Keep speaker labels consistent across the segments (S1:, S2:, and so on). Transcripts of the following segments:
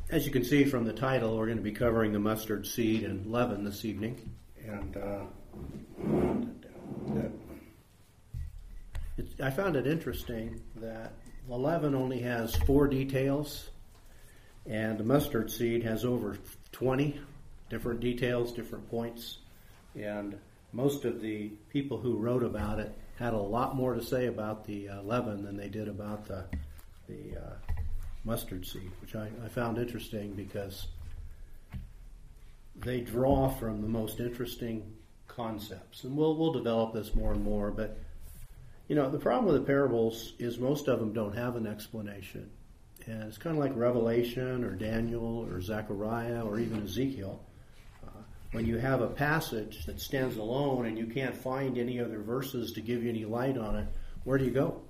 S1: As you can see from the title, we're going to be covering the mustard seed and leaven this evening. And I found it interesting that the leaven only has 4 details, and the mustard seed has over 20 different details, different points. And most of the people who wrote about it had a lot more to say about the leaven than they did about the mustard seed, which I found interesting because they draw from the most interesting concepts. And we'll develop this more and more, but the problem with the parables is most of them don't have an explanation. And it's kind of like Revelation or Daniel or Zechariah or even Ezekiel. When you have a passage that stands alone and you can't find any other verses to give you any light on it, where do you go?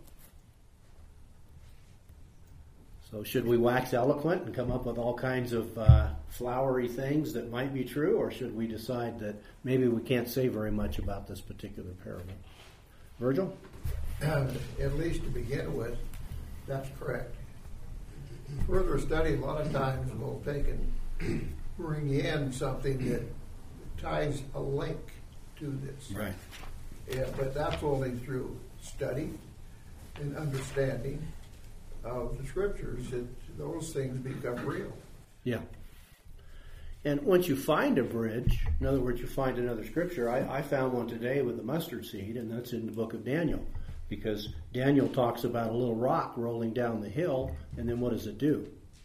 S1: So should we wax eloquent and come up with all kinds of flowery things that might be true, or should we decide that maybe we can't say very much about this particular parable? Virgil?
S2: At least to begin with, that's correct. Further study, a lot of times will take and bring in something that ties a link to this.
S1: Right.
S2: Yeah, but that's only through study and understanding of the scriptures that those things become real.
S1: Yeah. And once you find a bridge, in other words, you find another scripture, I found one today with the mustard seed, and that's in the book of Daniel, because Daniel talks about a little rock rolling down the hill, and then what does it do?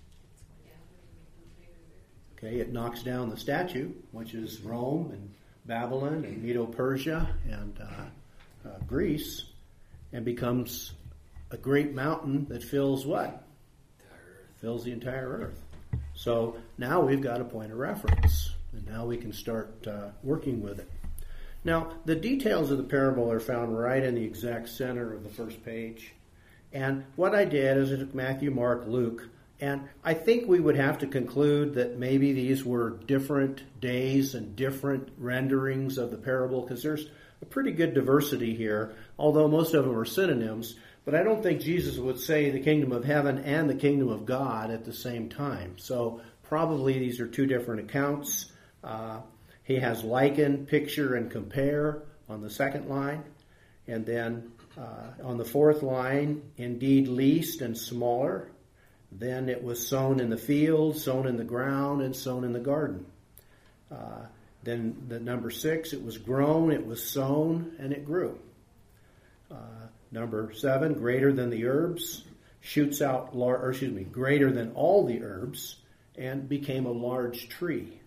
S1: Okay, it knocks down the statue, which is Rome and Babylon and Medo-Persia and Greece, and becomes a great mountain that fills what? Fills the entire earth. So now we've got a point of reference, and now we can start working with it. Now, the details of the parable are found right in the exact center of the first page. And what I did is I took Matthew, Mark, Luke, and I think we would have to conclude that maybe these were different days and different renderings of the parable, because there's a pretty good diversity here, although most of them are synonyms. But I don't think Jesus would say the kingdom of heaven and the kingdom of God at the same time. So probably these are 2 different accounts. He has liken, picture, and compare on the second line. And then on the 4th line, indeed least and smaller. Then it was sown in the field, sown in the ground, and sown in the garden. Then the number 6, it was grown, it was sown, and it grew. Number 7, greater than the herbs, greater than all the herbs, and became a large tree.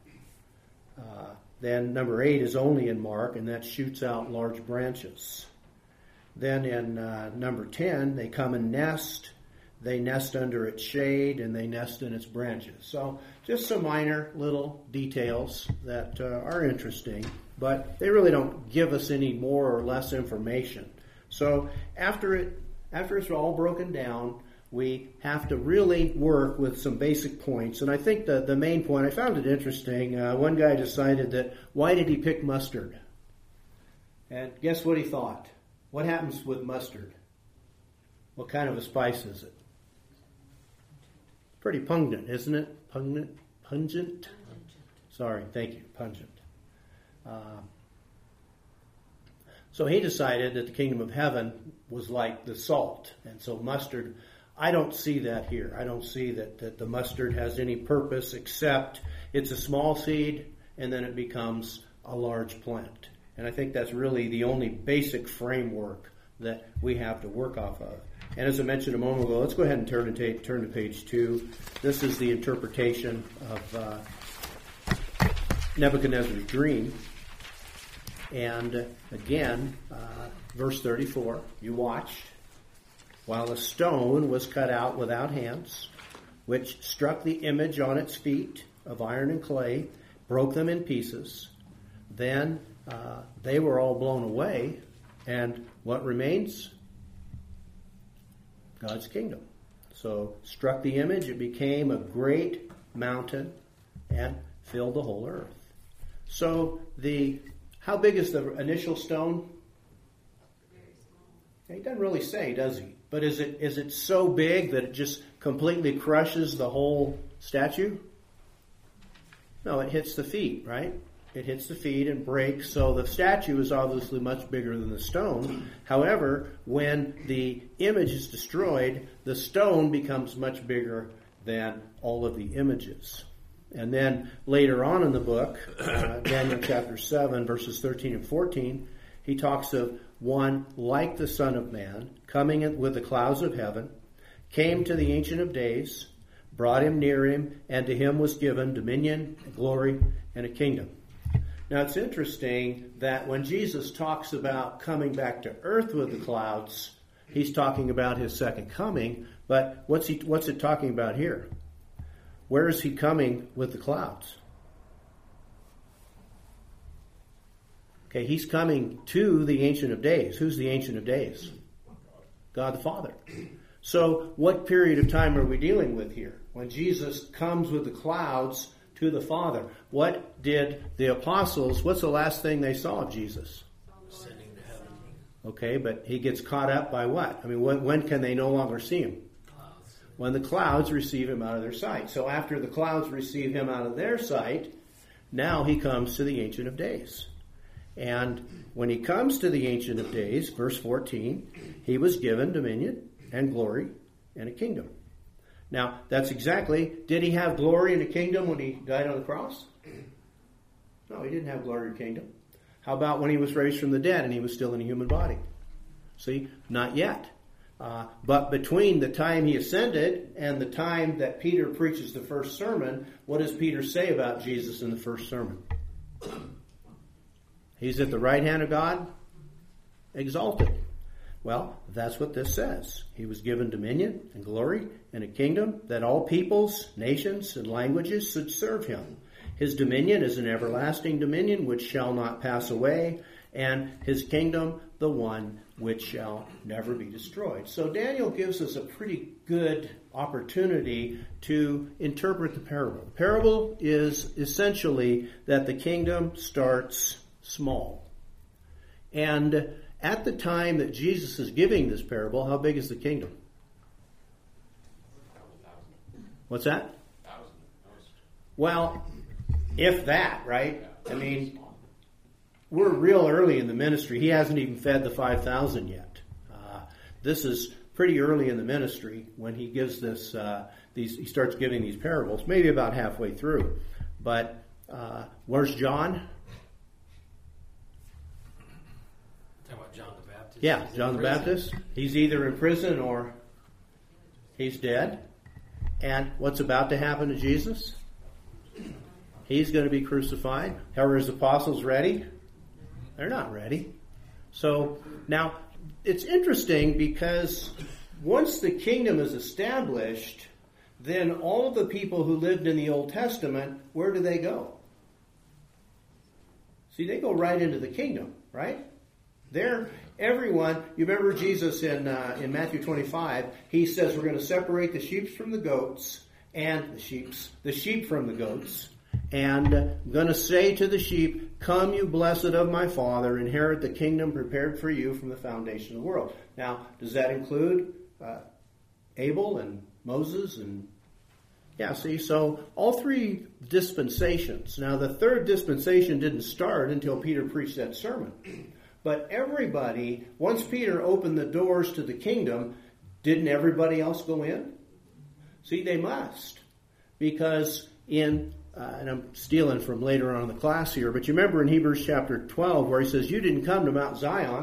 S1: Then number 8 is only in Mark, and that shoots out large branches. Then in number 10, they come and nest. They nest under its shade, and they nest in its branches. So just some minor little details that are interesting, but they really don't give us any more or less information. So after it's all broken down, we have to really work with some basic points. And I think the main point, I found it interesting. One guy decided that, why did he pick mustard? And guess what he thought? What happens with mustard? What kind of a spice is it? Pretty pungent, isn't it? Pungent? Sorry, thank you. Pungent. So he decided that the kingdom of heaven was like the salt. And so mustard, I don't see that here. I don't see that the mustard has any purpose except it's a small seed and then it becomes a large plant. And I think that's really the only basic framework that we have to work off of. And as I mentioned a moment ago, let's go ahead and turn to page 2. This is the interpretation of Nebuchadnezzar's dream. And again, verse 34, you watched, while a stone was cut out without hands, which struck the image on its feet of iron and clay, broke them in pieces. Then they were all blown away. And what remains? God's kingdom. So struck the image, it became a great mountain and filled the whole earth. So how big is the initial stone? Very small. He doesn't really say, does he? But is it so big that it just completely crushes the whole statue? No, it hits the feet, right? It hits the feet and breaks, so the statue is obviously much bigger than the stone. However, when the image is destroyed, the stone becomes much bigger than all of the images. And then later on in the book, Daniel chapter 7, verses 13 and 14, he talks of one like the Son of Man, coming in with the clouds of heaven, came to the Ancient of Days, brought him near him, and to him was given dominion, glory, and a kingdom. Now it's interesting that when Jesus talks about coming back to earth with the clouds, he's talking about his second coming, but what's it talking about here? Where is he coming with the clouds? Okay, he's coming to the Ancient of Days. Who's the Ancient of Days? God the Father. So what period of time are we dealing with here? When Jesus comes with the clouds to the Father, what did the apostles, what's the last thing they saw of Jesus?
S3: Ascending to heaven.
S1: Okay, but he gets caught up by what? I mean, when can they no longer see him?
S3: Clouds.
S1: When the clouds receive him out of their sight. So after the clouds receive him out of their sight, now he comes to the Ancient of Days. And when he comes to the Ancient of Days, verse 14, he was given dominion and glory and a kingdom. Now, that's exactly, did he have glory and a kingdom when he died on the cross? No, he didn't have glory or kingdom. How about when he was raised from the dead and he was still in a human body? See, not yet. But between the time he ascended and the time that Peter preaches the first sermon, what does Peter say about Jesus in the first sermon? He's at the right hand of God, exalted. Well, that's what this says. He was given dominion and glory and a kingdom that all peoples, nations, and languages should serve him. His dominion is an everlasting dominion which shall not pass away, and his kingdom the one which shall never be destroyed. So Daniel gives us a pretty good opportunity to interpret the parable. The parable is essentially that the kingdom starts small. And at the time that Jesus is giving this parable, how big is the kingdom? What's that? Well, if that, right? I mean, we're real early in the ministry. He hasn't even fed the 5,000 yet. This is pretty early in the ministry when he gives this. He starts giving these parables, maybe about halfway through. But where's John?
S3: Talking about John the Baptist.
S1: Yeah, John the Baptist. He's either in prison or he's dead. And what's about to happen to Jesus? He's going to be crucified. Are his apostles ready? They're not ready. So now it's interesting because once the kingdom is established, then all the people who lived in the Old Testament, where do they go? See, they go right into the kingdom, right? Everyone, you remember Jesus in Matthew 25, he says we're going to separate the sheep from the goats and the sheep from the goats. And I'm going to say to the sheep, come you blessed of my Father, inherit the kingdom prepared for you from the foundation of the world. Now, does that include Abel and Moses? And yeah, see, so all three dispensations. Now, the third dispensation didn't start until Peter preached that sermon. But everybody, once Peter opened the doors to the kingdom, didn't everybody else go in? See, they must. Because and I'm stealing from later on in the class here, but you remember in Hebrews chapter 12 where he says, you didn't come to Mount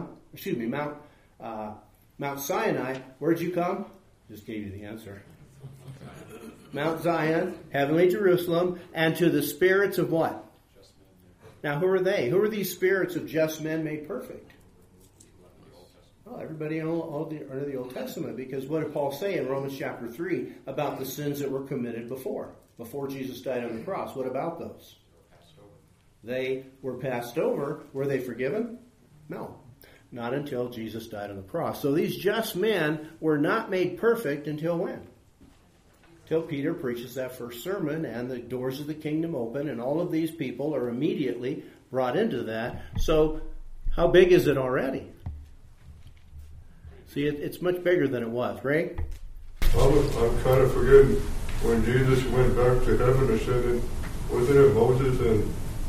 S1: Sinai. Where'd you come? Just gave you the answer. Mount Zion, heavenly Jerusalem, and to the spirits of what? Now, who are they? Who are these spirits of just men made perfect? Well, everybody under the Old Testament, because what did Paul say in Romans chapter 3 about the sins that were committed before Jesus died on the cross? What about those? They were passed over. Were they forgiven? No, not until Jesus died on the cross. So these just men were not made perfect until when? Till Peter preaches that first sermon and the doors of the kingdom open and all of these people are immediately brought into that. So how big is it already? See, it's much bigger than it was, right?
S4: I'm kind of forgetting when Jesus went back to heaven, ascended. Wasn't it Moses and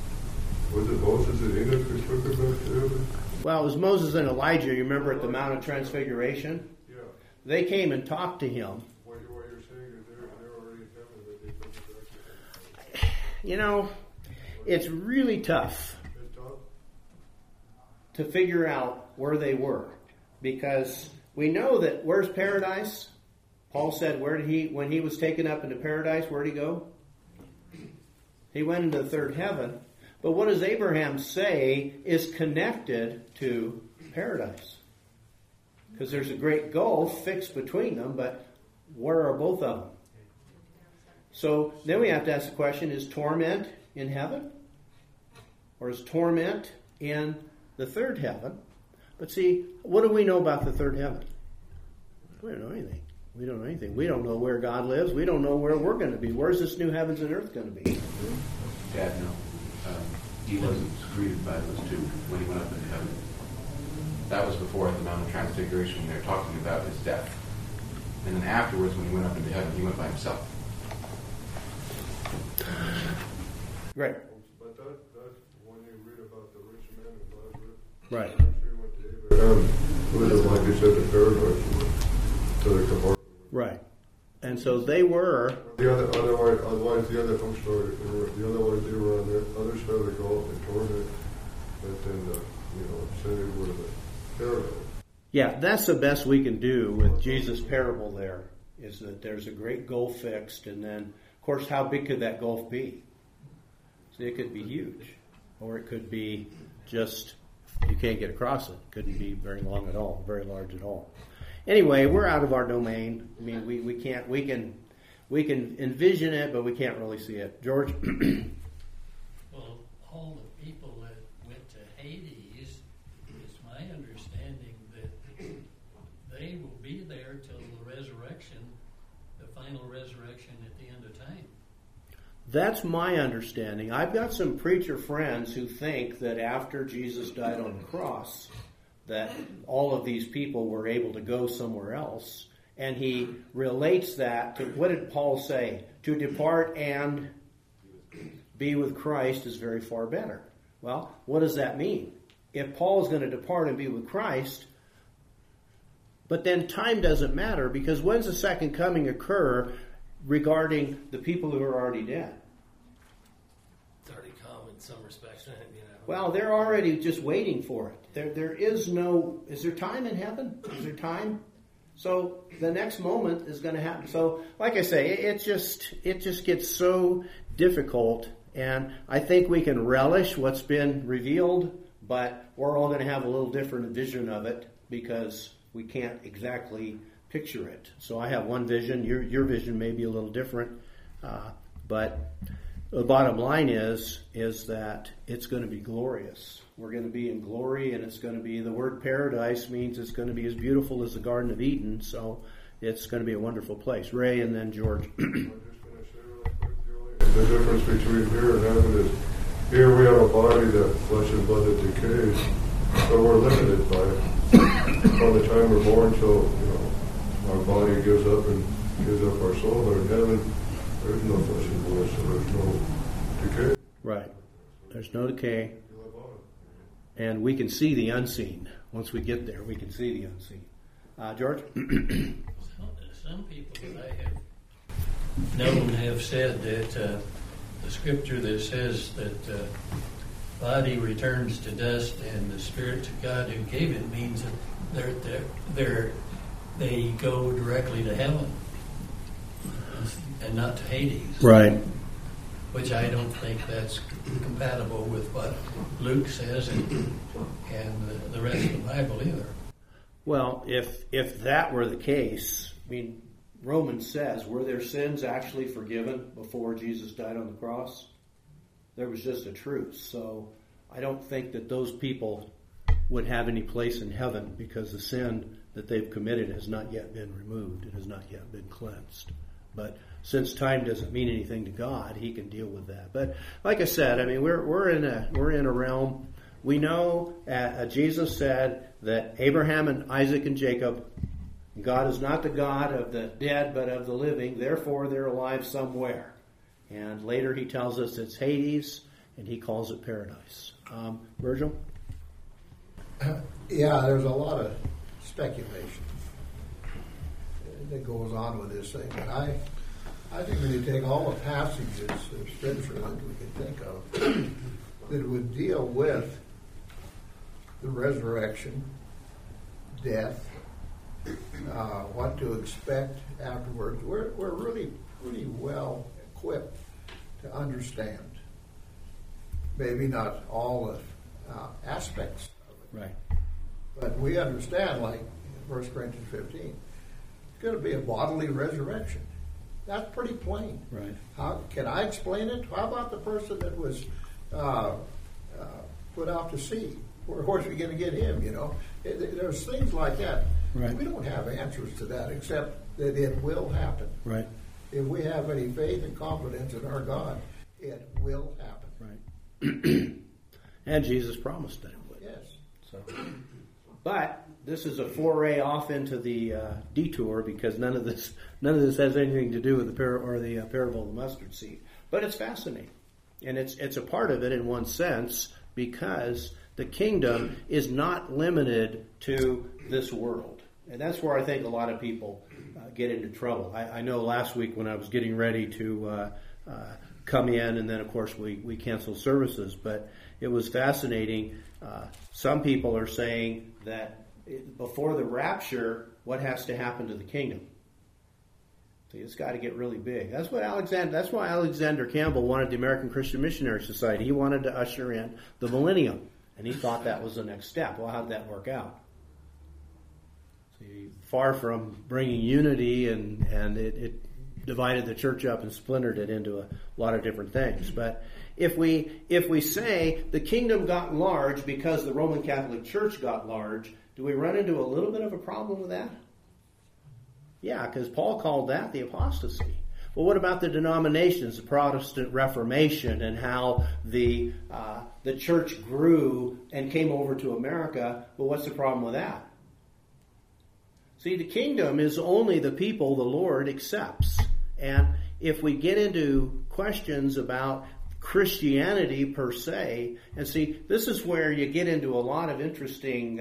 S4: Enoch who took him back to heaven?
S1: Well, it was Moses and Elijah. You remember at the Mount of Transfiguration?
S4: Yeah.
S1: They came and talked to him.
S4: What you're saying is they're already in heaven, but they took him back to heaven.
S1: You know, it's really tough
S4: It's tough.
S1: to figure out where they were, because we know that where's paradise? Paul said, when he was taken up into paradise, where'd he go? He went into the third heaven. But what does Abraham say is connected to paradise? Because there's a great gulf fixed between them, but where are both of them? So then we have to ask the question, is torment in heaven? Or is torment in the third heaven? But see, what do we know about the third heaven? We don't know anything. We don't know anything. We don't know where God lives. We don't know where we're going to be. Where's this new heavens and earth going to be?
S5: Dad, no. He wasn't greeted by those two when he went up into heaven. That was before at the Mount of Transfiguration when they were talking about his death. And then afterwards, when he went up into heaven, he went by himself.
S1: Right.
S4: But that's when you read about the rich man and Lazarus.
S1: Right.
S4: Actually went to Abraham, who was, like you said, the paradise, to the compartment.
S1: Right. And so they were.
S4: Otherwise, the other folks were. Otherwise, they were on the other side of the Gulf and tormented, but then sent over to the paradise.
S1: Yeah, that's the best we can do with Jesus' parable. There is that there's a great gulf fixed, and then, of course, how big could that gulf be? So it could be huge, or it could be just you can't get across it. It couldn't be very long at all, very large at all. Anyway, we're out of our domain. I mean, we can't. We can envision it, but we can't really see it. George.
S6: Well, all the people that went to Hades, it's my understanding that they will be there till the resurrection, the final resurrection at the end of time.
S1: That's my understanding. I've got some preacher friends who think that after Jesus died on the cross, that all of these people were able to go somewhere else. And he relates that to, what did Paul say? To depart and be with Christ is very far better. Well, what does that mean? If Paul is going to depart and be with Christ, but then time doesn't matter, because when's the second coming occur regarding the people who are already dead?
S3: It's already come in some respects.
S1: Well, they're already just waiting for it. There is no. Is there time in heaven? Is there time? So the next moment is going to happen. So, like I say, it just gets so difficult, and I think we can relish what's been revealed, but we're all going to have a little different vision of it because we can't exactly picture it. So I have one vision. Your vision may be a little different, but the bottom line is that it's going to be glorious. We're going to be in glory, and it's going to be, the word paradise means it's going to be as beautiful as the Garden of Eden, so it's going to be a wonderful place. Ray and then George.
S4: I'm just going to say real quick, Julie, the difference between here and heaven is here we have a body that flesh and blood that decays, so we're limited by it. From the time we're born till our body gives up and gives up our soul. But in heaven, there's no flesh and blood, so there's no decay.
S1: Right. There's no decay. And we can see the unseen. Once we get there, we can see the unseen. George?
S6: Some people that I have known have said that the scripture that says that body returns to dust and the Spirit to God who gave it means that they go directly to heaven and not to Hades.
S1: Right.
S6: Which I don't think that's compatible with what Luke says and the rest of the Bible either.
S1: Well, if that were the case, I mean, Romans says, were their sins actually forgiven before Jesus died on the cross? There was just a truce. So I don't think that those people would have any place in heaven because the sin that they've committed has not yet been removed. It has not yet been cleansed. But since time doesn't mean anything to God, He can deal with that. But like I said, I mean, we're in a realm. We know Jesus said that Abraham and Isaac and Jacob God is not the God of the dead, but of the living. Therefore, they're alive somewhere. And later he tells us it's Hades, and he calls it paradise. Virgil?
S2: Yeah, there's a lot of speculation that goes on with this thing. But I think when you take all the passages of Scripture that we can think of that would deal with the resurrection, death, what to expect afterwards, we're really pretty well equipped to understand. Maybe not all the aspects of it.
S1: Right.
S2: But we understand, like 1 Corinthians 15, it's going to be a bodily resurrection. That's pretty plain.
S1: Right.
S2: How can I explain it? How about the person that was put out to sea? Where are we going to get him? You know, there's things like that.
S1: Right.
S2: We don't have answers to that, except that it will happen.
S1: Right.
S2: If we have any faith and confidence in our God, it will happen.
S1: Right. And Jesus promised that it would.
S2: Yes.
S1: So, but this is a foray off into the detour, because none of this has anything to do with the parable of the mustard seed. But it's fascinating, and it's a part of it in one sense, because the kingdom is not limited to this world, and that's where I think a lot of people get into trouble. I know last week when I was getting ready to come in, and then of course we canceled services, but it was fascinating. Some people are saying that before the rapture, what has to happen to the kingdom? See, it's got to get really big. That's why Alexander Campbell wanted the American Christian Missionary Society. He wanted to usher in the millennium, and he thought that was the next step. Well, how did that work out? See, far from bringing unity, and it divided the church up and splintered it into a lot of different things. But if we say the kingdom got large because the Roman Catholic Church got large, do we run into a little bit of a problem with that? Yeah, because Paul called that the apostasy. Well, what about the denominations, the Protestant Reformation, and how the church grew and came over to America? Well, what's the problem with that? See, the kingdom is only the people the Lord accepts. And if we get into questions about Christianity per se, and see, this is where you get into a lot of interesting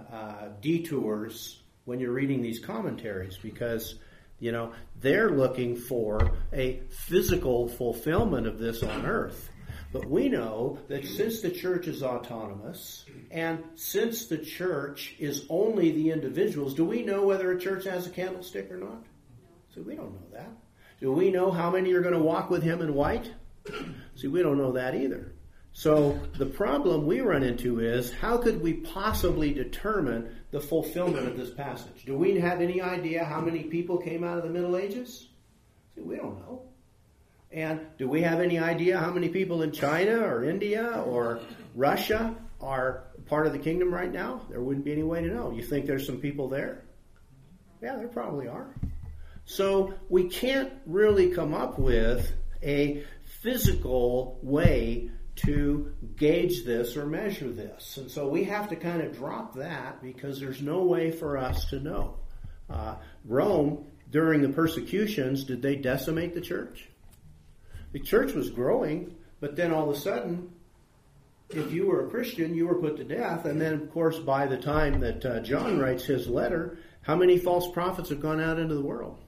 S1: detours when you're reading these commentaries, because, you know, they're looking for a physical fulfillment of this on earth. But we know that since the church is autonomous, and since the church is only the individuals, do we know whether a church has a candlestick or not? So we don't know that. Do we know how many are going to walk with him in white? See, we don't know that either. So the problem we run into is, how could we possibly determine the fulfillment of this passage? Do we have any idea how many people came out of the Middle Ages? See, we don't know. And do we have any idea how many people in China or India or Russia are part of the kingdom right now? There wouldn't be any way to know. You think there's some people there? Yeah, there probably are. So we can't really come up with a physical way to gauge this or measure this. And so we have to kind of drop that, because there's no way for us to know. Rome, during the persecutions, did they decimate the church? The church was growing, but then all of a sudden, if you were a Christian, you were put to death. And then, of course, by the time that John writes his letter, how many false prophets have gone out into the world?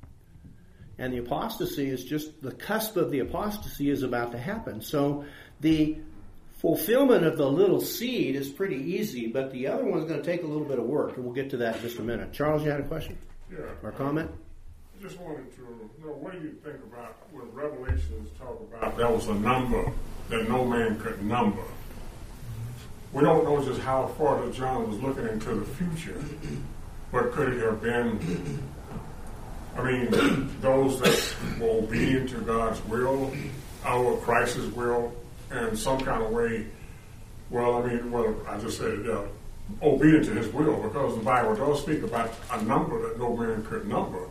S1: And the apostasy is just, the cusp of the apostasy is about to happen. So the fulfillment of the little seed is pretty easy, but the other one's going to take a little bit of work, and we'll get to that in just a minute. Charles, you had a question?
S7: Yeah.
S1: Or comment?
S7: I just wanted to know, what do you think about when Revelations talk about there was a number that no man could number? We don't know just how far that John was looking into the future, but could it have been, I mean, those that were obedient to God's will, our Christ's will, in some kind of way? I just said obedient to his will, because the Bible does speak about a number that no man could number.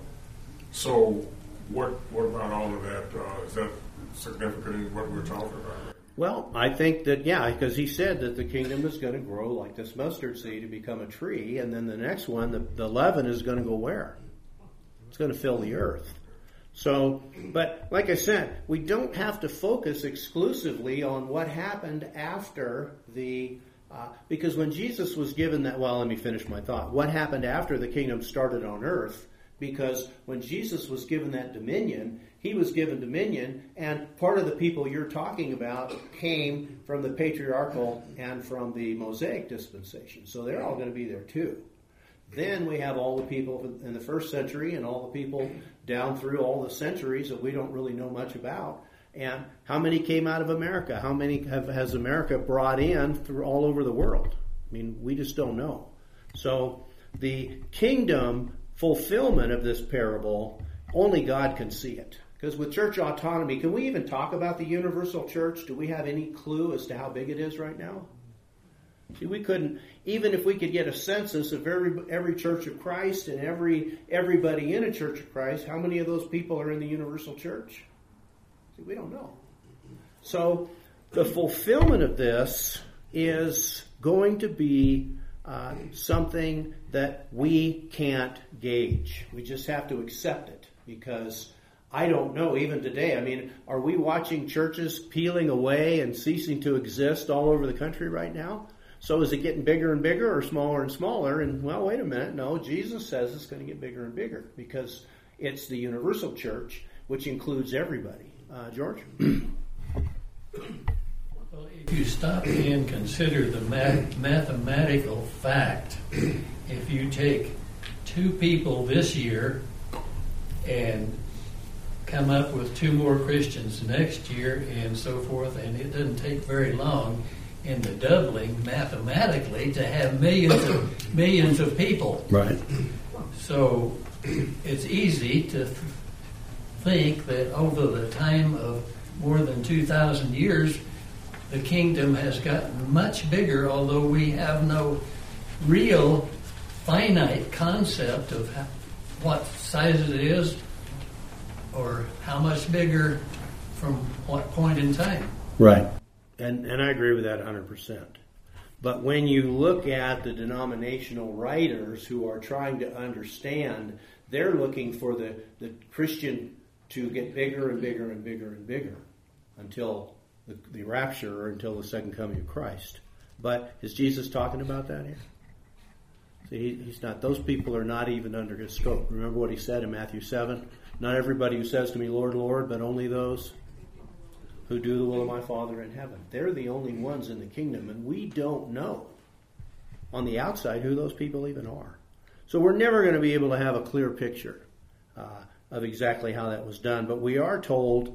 S7: So what about all of that? Is that significant in what we're talking about?
S1: Well, I think that, because he said that the kingdom is going to grow like this mustard seed to become a tree, and then the next one, the leaven, is going to go where? It's going to fill the earth. So, but like I said, we don't have to focus exclusively on what happened after because when Jesus was given that, well, let me finish my thought. What happened after the kingdom started on earth? Because when Jesus was given that dominion, he was given dominion, and part of the people you're talking about came from the patriarchal and from the Mosaic dispensation. So they're all going to be there too. Then we have all the people in the first century and all the people down through all the centuries that we don't really know much about. And how many came out of America? How many has America brought in through all over the world? I mean, we just don't know. So the kingdom fulfillment of this parable, only God can see it. Because with church autonomy, can we even talk about the universal church? Do we have any clue as to how big it is right now? See, we couldn't, even if we could get a census of every Church of Christ and everybody in a Church of Christ, how many of those people are in the universal church? See, we don't know. So the fulfillment of this is going to be something that we can't gauge. We just have to accept it, because I don't know, even today. I mean, are we watching churches peeling away and ceasing to exist all over the country right now? So is it getting bigger and bigger or smaller and smaller? And, well, wait a minute. No, Jesus says it's going to get bigger and bigger because it's the universal church, which includes everybody. George?
S6: Well, if you stop and consider the mathematical fact, if you take 2 people this year and come up with 2 more Christians next year and so forth, and it doesn't take very long in the doubling mathematically to have millions of people.
S1: Right.
S6: So it's easy to think that over the time of more than 2,000 years, the kingdom has gotten much bigger, although we have no real finite concept of what size it is or how much bigger from what point in time.
S1: Right. And I agree with that 100%. But when you look at the denominational writers who are trying to understand, they're looking for the Christian to get bigger and bigger and bigger and bigger until the rapture or until the second coming of Christ. But is Jesus talking about that here? See, he's not. Those people are not even under his scope. Remember what he said in Matthew 7? Not everybody who says to me, Lord, Lord, but only those who do the will of my Father in heaven. They're the only ones in the kingdom, and we don't know on the outside who those people even are. So we're never going to be able to have a clear picture of exactly how that was done. But we are told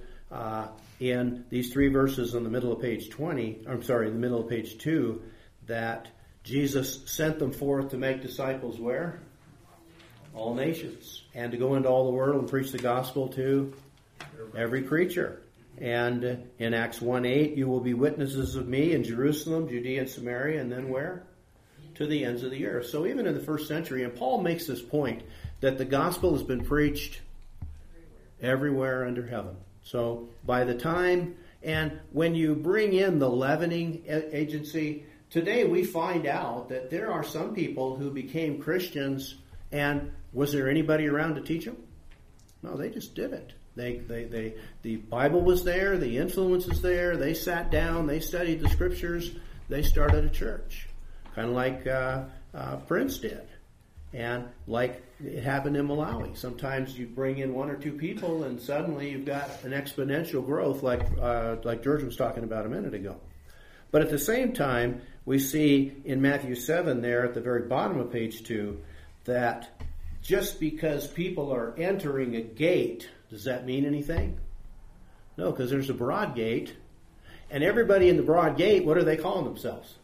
S1: in these 3 verses in the middle of page 20, in the middle of page 2, that Jesus sent them forth to make disciples where? All nations. And to go into all the world and preach the gospel to every creature. And in Acts 1:8, you will be witnesses of me in Jerusalem, Judea, and Samaria, and then where? To the ends of the earth. So even in the first century, and Paul makes this point, that the gospel has been preached everywhere under heaven. So by the time, and when you bring in the leavening agency, today we find out that there are some people who became Christians, and was there anybody around to teach them? No, they just did it. The Bible was there, the influence is there, they sat down, they studied the scriptures, they started a church. Kind of like Prince did. And like it happened in Malawi. Sometimes you bring in 1 or 2 people and suddenly you've got an exponential growth like George was talking about a minute ago. But at the same time, we see in Matthew 7 there at the very bottom of page 2 that just because people are entering a gate, does that mean anything? No, because there's a broad gate. And everybody in the broad gate, what are they calling themselves?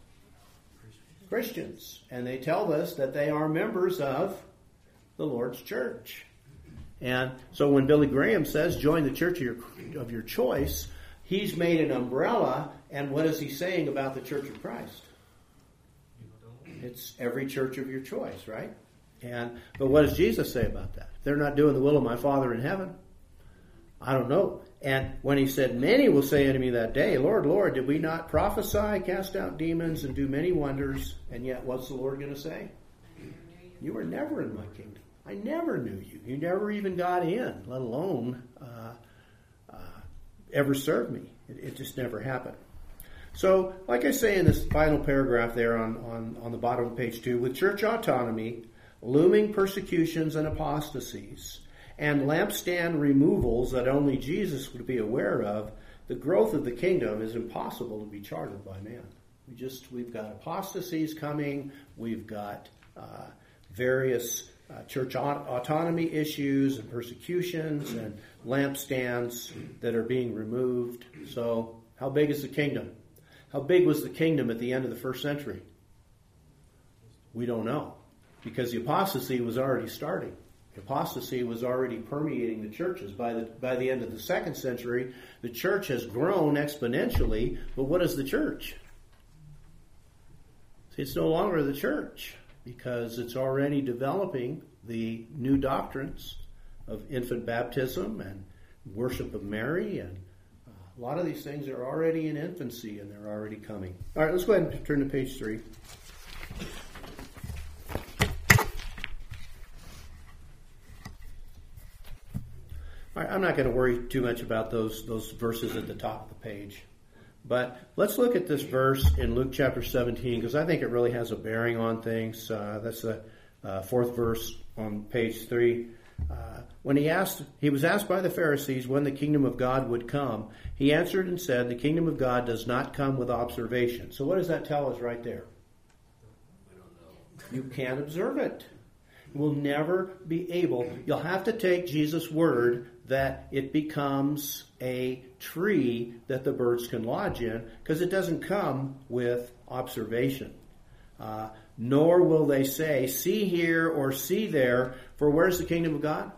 S1: Christians. And they tell us that they are members of the Lord's church. And so when Billy Graham says, join the church of your choice, he's made an umbrella. And what is he saying about the Church of Christ? It's every church of your choice, right? But what does Jesus say about that? They're not doing the will of my Father in heaven. I don't know. And when he said, many will say unto me that day, Lord, Lord, did we not prophesy, cast out demons, and do many wonders? And yet, what's the Lord going to say? You were never in my kingdom. I never knew you. You never even got in, let alone ever served me. It just never happened. So, like I say in this final paragraph there on the bottom of page 2, with church autonomy, looming persecutions and apostasies, and lampstand removals that only Jesus would be aware of, the growth of the kingdom is impossible to be charted by man. We've got apostasies coming, we've got various church autonomy issues and persecutions and lampstands that are being removed. So, how big is the kingdom? How big was the kingdom at the end of the first century? We don't know, because the apostasy was already starting. The apostasy was already permeating the churches. By the end of the second century, the church has grown exponentially, but what is the church? See, it's no longer the church, because it's already developing the new doctrines of infant baptism and worship of Mary, and a lot of these things are already in infancy and they're already coming. All right, let's go ahead and turn to page 3. All right, I'm not going to worry too much about those verses at the top of the page. But let's look at this verse in Luke chapter 17, because I think it really has a bearing on things. That's the fourth verse on page 3. When he was asked by the Pharisees when the kingdom of God would come, he answered and said, the kingdom of God does not come with observation. So what does that tell us right there?
S3: We don't know.
S1: You can't observe it. You will never be able. You'll have to take Jesus' word that it becomes a tree that the birds can lodge in, because it doesn't come with observation. Nor will they say, see here or see there, for where's the kingdom of God?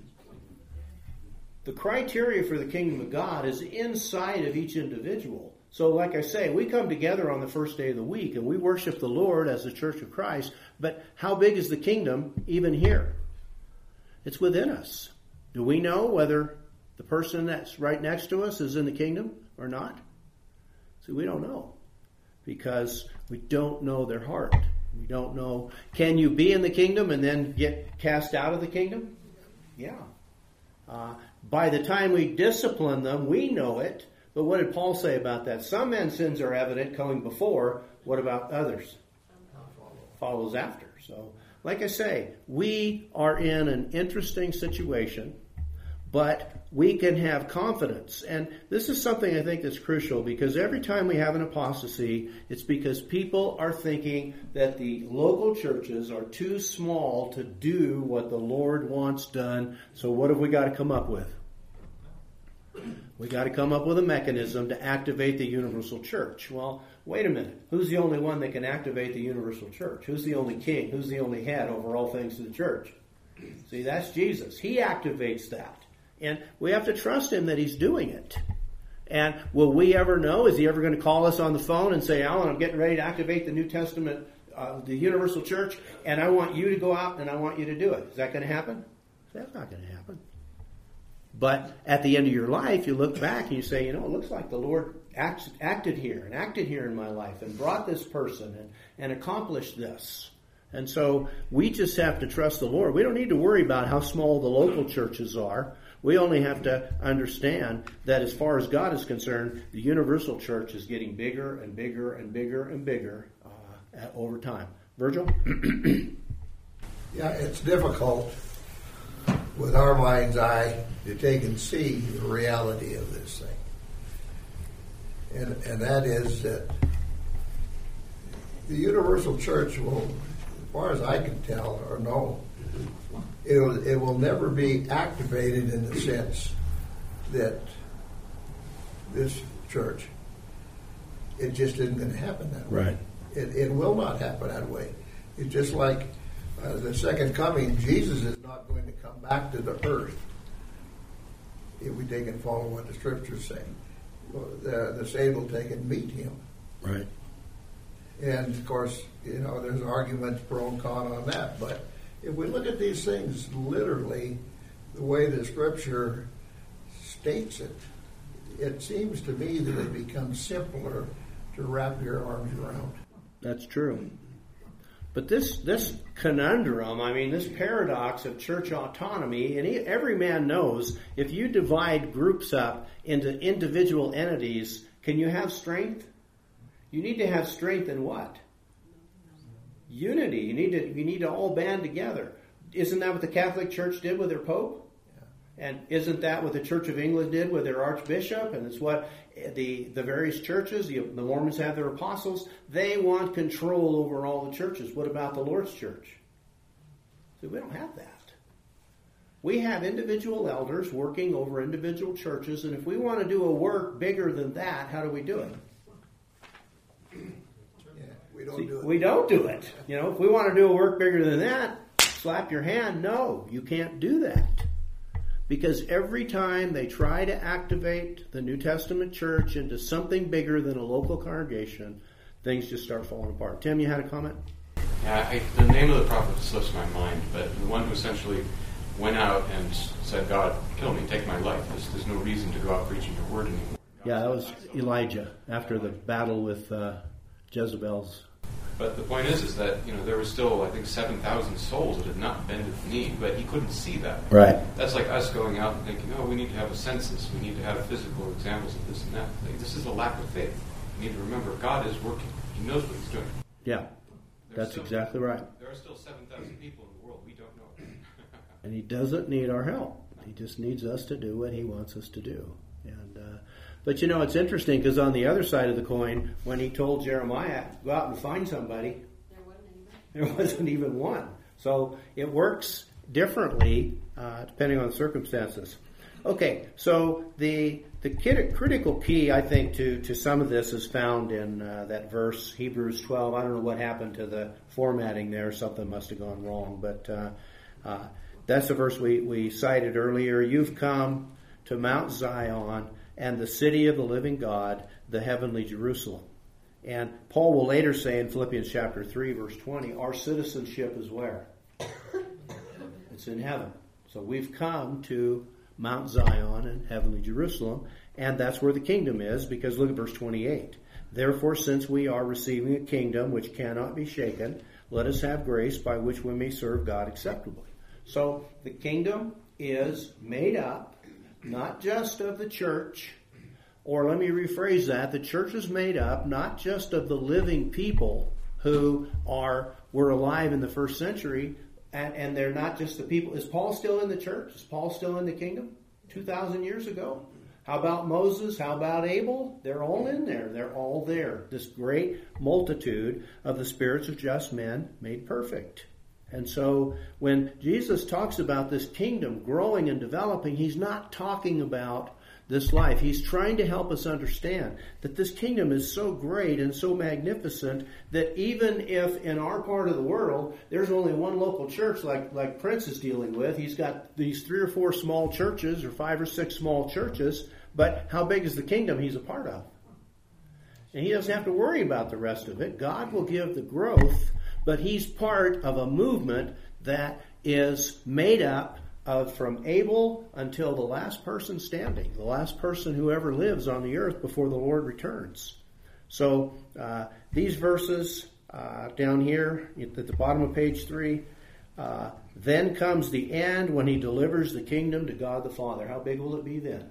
S1: The criteria for the kingdom of God is inside of each individual. So like I say, we come together on the first day of the week and we worship the Lord as the Church of Christ, but how big is the kingdom even here? It's within us. Do we know whether the person that's right next to us is in the kingdom or not? See, we don't know, because we don't know their heart. We don't know. Can you be in the kingdom and then get cast out of the kingdom? Yeah. By the time we discipline them, we know it. But what did Paul say about that? Some men's sins are evident coming before. What about others? Follows after. So, like I say, we are in an interesting situation, but we can have confidence. And this is something I think that's crucial, because every time we have an apostasy, it's because people are thinking that the local churches are too small to do what the Lord wants done. So what have we got to come up with? We got to come up with a mechanism to activate the universal church. Well, wait a minute. Who's the only one that can activate the universal church? Who's the only king? Who's the only head over all things to the church? See, that's Jesus. He activates that. And we have to trust him that he's doing it. And will we ever know? Is he ever going to call us on the phone and say, Alan, I'm getting ready to activate the New Testament, the universal church, and I want you to go out and I want you to do it. Is that going to happen? That's not going to happen. But at the end of your life, you look back and you say, it looks like the Lord acted here in my life and brought this person and accomplished this. And so we just have to trust the Lord. We don't need to worry about how small the local churches are. We only have to understand that as far as God is concerned, the universal church is getting bigger and bigger and bigger and bigger over time. Virgil?
S2: Yeah, it's difficult with our mind's eye to take and see the reality of this thing. And that is that the universal church will, as far as I can tell or know, it will never be activated in the sense that this church, it just isn't going to happen that way.
S1: Right.
S2: It will not happen that way. It's just like the second coming. Jesus is not going to come back to the earth if we take and follow what the scriptures say. The saved will take and meet him.
S1: Right.
S2: And of course, there's arguments pro and con on that. But if we look at these things literally, the way the scripture states it, it seems to me that it becomes simpler to wrap your arms around.
S1: That's true. But this conundrum, I mean, this paradox of church autonomy, and every man knows if you divide groups up into individual entities, can you have strength? You need to have strength in what? Unity. You need to all band together. Isn't that what the Catholic Church did with their Pope? And isn't that what the Church of England did with their Archbishop? And it's what the various churches, the Mormons have their apostles. They want control over all the churches. What about the Lord's Church? So we don't have that. We have individual elders working over individual churches, and if we want to do a work bigger than that, how do we do it?
S2: We don't do it.
S1: We don't do it. You know, if we want to do a work bigger than that, slap your hand. No, you can't do that. Because every time they try to activate the New Testament church into something bigger than a local congregation, things just start falling apart. Tim, you had a comment?
S5: Yeah, the name of the prophet slips my mind, but the one who essentially went out and said, God, kill me, take my life. There's no reason to go out preaching your word anymore.
S1: Yeah, that was Elijah after the battle with Jezebel's.
S5: But the point is that, there were still, I think, 7,000 souls that had not bended the knee, but he couldn't see that.
S1: Right.
S5: That's like us going out and thinking, we need to have a census. We need to have physical examples of this and that. This is a lack of faith. You need to remember, God is working. He knows what he's doing.
S1: Yeah, that's exactly right.
S5: There are still 7,000 people in the world. We don't know it.
S1: And he doesn't need our help. He just needs us to do what he wants us to do. But it's interesting because on the other side of the coin, when he told Jeremiah, go out and find somebody, there wasn't even one. So it works differently depending on the circumstances. Okay, so the critical key, I think, to some of this is found in that verse, Hebrews 12. I don't know what happened to the formatting there. Something must have gone wrong. But that's the verse we cited earlier. You've come to Mount Zion and the city of the living God, the heavenly Jerusalem. And Paul will later say in Philippians chapter 3, verse 20, our citizenship is where? It's in heaven. So we've come to Mount Zion and heavenly Jerusalem, and that's where the kingdom is, because look at verse 28. Therefore, since we are receiving a kingdom which cannot be shaken, let us have grace by which we may serve God acceptably. So the kingdom is made up not just of the church, or let me rephrase that, the church is made up not just of the living people who were alive in the first century, and they're not just the people. Is Paul still in the church? Is Paul still in the kingdom 2,000 years ago? How about Moses? How about Abel? They're all in there. They're all there. This great multitude of the spirits of just men made perfect. And so when Jesus talks about this kingdom growing and developing, he's not talking about this life. He's trying to help us understand that this kingdom is so great and so magnificent that even if in our part of the world there's only one local church like Prince is dealing with, he's got these 3 or 4 small churches or 5 or 6 small churches, but how big is the kingdom he's a part of? And he doesn't have to worry about the rest of it. God will give the growth, but he's part of a movement that is made up of from Abel until the last person standing, the last person who ever lives on the earth before the Lord returns. So these verses down here at the bottom of page 3, then comes the end when he delivers the kingdom to God the Father. How big will it be then?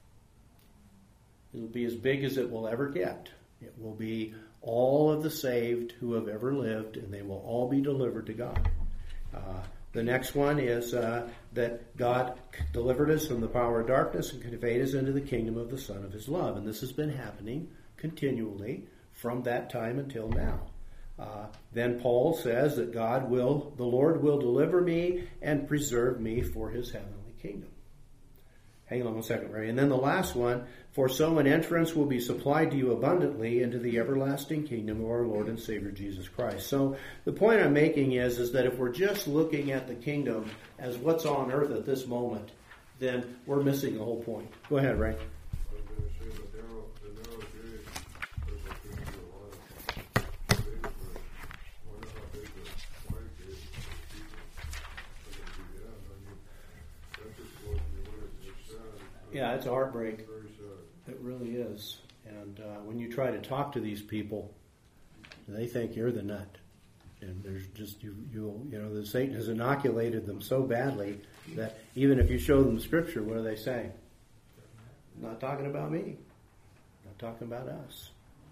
S1: It'll be as big as it will ever get. It will be all of the saved who have ever lived, and they will all be delivered to God. The next one is that God delivered us from the power of darkness and conveyed us into the kingdom of the Son of his love. And this has been happening continually from that time until now. Then Paul says that the Lord will deliver me and preserve me for his heavenly kingdom. Hang on 1 second, Ray. And then the last one, for so an entrance will be supplied to you abundantly into the everlasting kingdom of our Lord and Savior Jesus Christ. So the point I'm making is that if we're just looking at the kingdom as what's on earth at this moment, then we're missing the whole point. Go ahead, Ray. Yeah, it's a heartbreak.
S4: Very sad.
S1: It really is. And when you try to talk to these people, they think you're the nut. And there's just the Satan has inoculated them so badly that even if you show them the scripture, what do they say? Not talking about me. Not talking about us.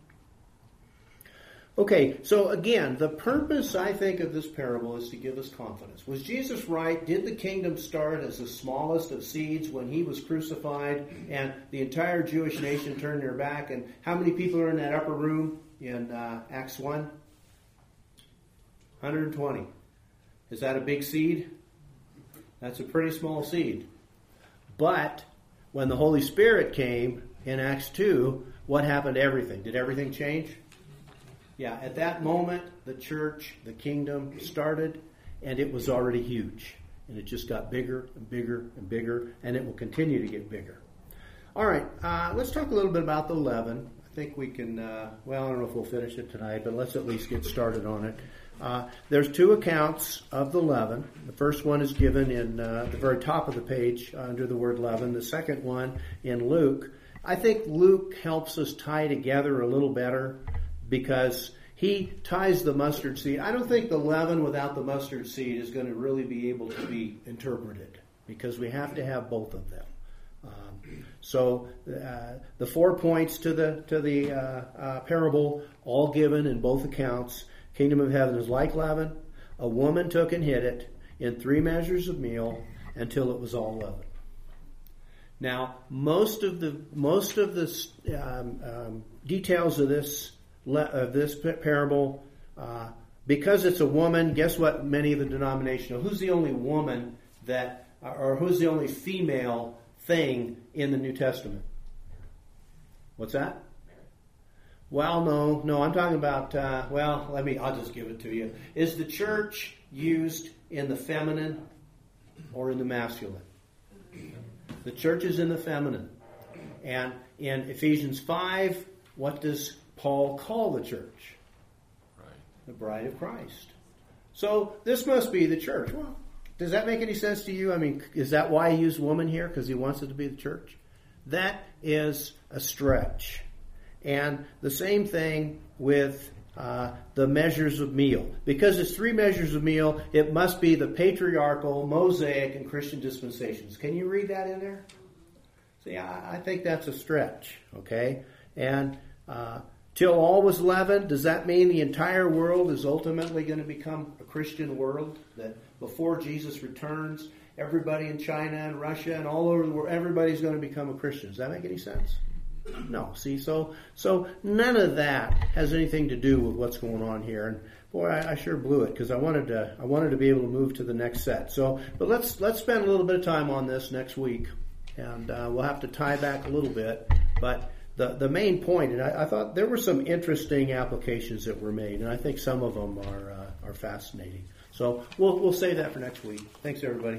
S1: Okay, so again, the purpose, I think, of this parable is to give us confidence. Was Jesus right? Did the kingdom start as the smallest of seeds when he was crucified and the entire Jewish nation turned their back? And how many people are in that upper room in Acts 1? 120. Is that a big seed? That's a pretty small seed. But when the Holy Spirit came in Acts 2, what happened to everything? Did everything change? Yeah, at that moment, the church, the kingdom started, and it was already huge. And it just got bigger and bigger and bigger, and it will continue to get bigger. All right, let's talk a little bit about the leaven. I think we can, I don't know if we'll finish it tonight, but let's at least get started on it. There's two accounts of the leaven. The first one is given in the very top of the page under the word leaven. The second one in Luke. I think Luke helps us tie together a little better because he ties the mustard seed. I don't think the leaven without the mustard seed is going to really be able to be interpreted because we have to have both of them. So the 4 points to the parable, all given in both accounts. Kingdom of heaven is like leaven. A woman took and hid it in 3 measures of meal until it was all leavened. Now, most of the details of this parable, because it's a woman, guess what? Many of the denominations. Who's the only woman or who's the only female thing in the New Testament? What's that? Well, no, I'm talking about, I'll just give it to you. Is the church used in the feminine or in the masculine? The church is in the feminine. And in Ephesians 5, what does Paul call the church?
S3: Right.
S1: The bride of Christ. So this must be the church. Well, does that make any sense to you? I mean, is that why he used woman here? Because he wants it to be the church? That is a stretch. And the same thing with the measures of meal. Because it's 3 measures of meal, it must be the patriarchal, Mosaic, and Christian dispensations. Can you read that in there? See, I think that's a stretch, okay? And till all was leavened, does that mean the entire world is ultimately going to become a Christian world? That before Jesus returns, everybody in China and Russia and all over the world, everybody's going to become a Christian. Does that make any sense? No. See, so none of that has anything to do with what's going on here. And boy, I sure blew it because I wanted to be able to move to the next set. So, but let's spend a little bit of time on this next week, and we'll have to tie back a little bit. But the main point, and I thought there were some interesting applications that were made, and I think some of them are fascinating. So we'll save that for next week. Thanks, everybody.